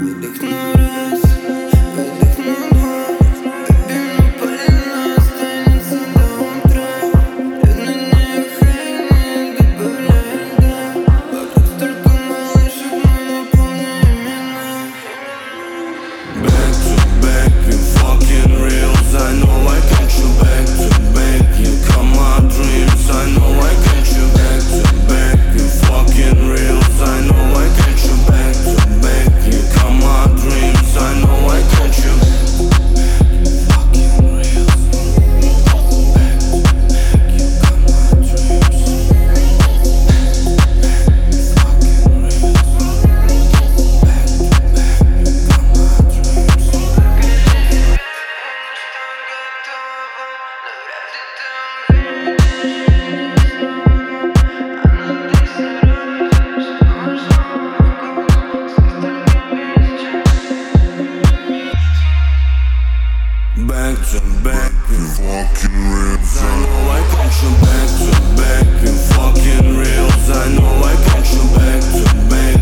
Выдохну раз, выдохну два. Baby, мы палим, останется до утра. Лёдный не охранит, добавляй льда. Вокруг столько малышек, мы напомним имена. Back to back, you fucking reels. I know I can't you back to back. You come my dreams. I know I can't you back to back. You fucking reels. I know I can't you back to back. You come my dreams. I know I can't you. Fucking reels. Back to back, you come my dreams. Fucking reels. Back to back, you come my dreams. Back to back, you fucking reels. I know I can't you back to back, you fucking reels. I know I can't you back to back.